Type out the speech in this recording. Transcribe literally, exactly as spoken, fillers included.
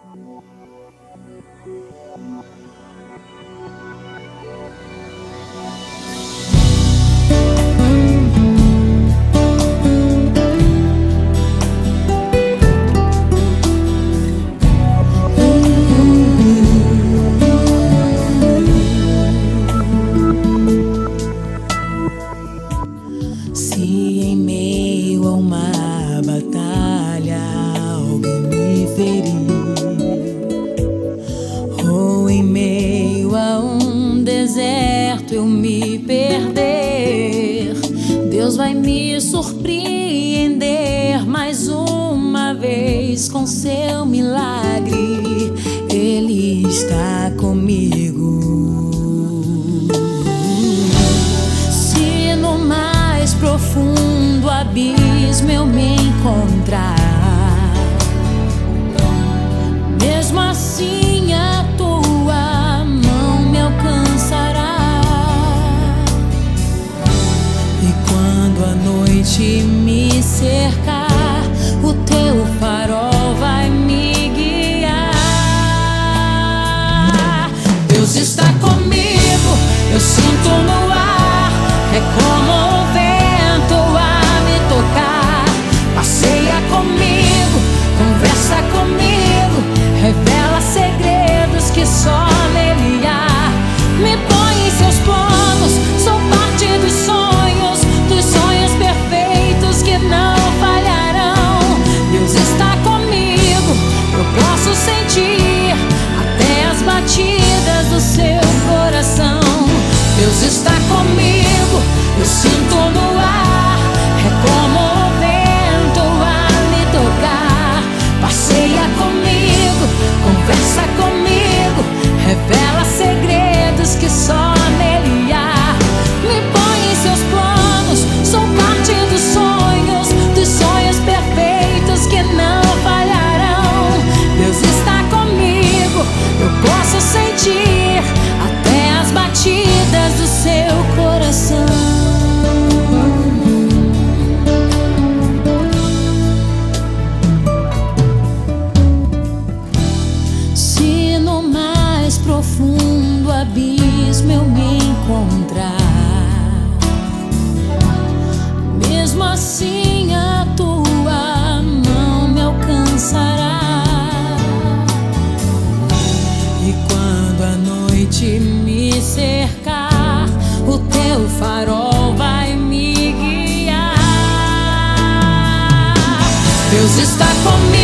Se em meio a uma batalha alguém me ferir, ou em meio a um deserto eu me perder, Deus vai me surpreender mais uma vez com seu milagre. Ele está comigo. Profundo abismo eu me encontrar, mesmo assim a tua mão me alcançará. E quando a noite me cercar, o teu farol vai me guiar. Deus está comigo, eu sinto no ar, é como o vento a me tocar. Passeia comigo, conversa comigo, revela segredos que só nele há. Me põe em seus planos, sou parte dos sonhos, dos sonhos perfeitos que não falharão. Deus está comigo, eu posso sentir até as batidas do seu coração. Deus está comigo, eu sinto no ar, é como o vento a me tocar. Passeia comigo, conversa comigo, revela segredos que só nele há. Me põe em seus planos, sou parte dos sonhos, dos sonhos perfeitos que não falharão. Deus está comigo, eu posso sentir até as batidas do seu coração. Se no mais profundo abismo eu me encontrar, mesmo assim a tua mão me alcançará. E quando a noite me cercar, o teu farol vai me guiar. Deus está comigo.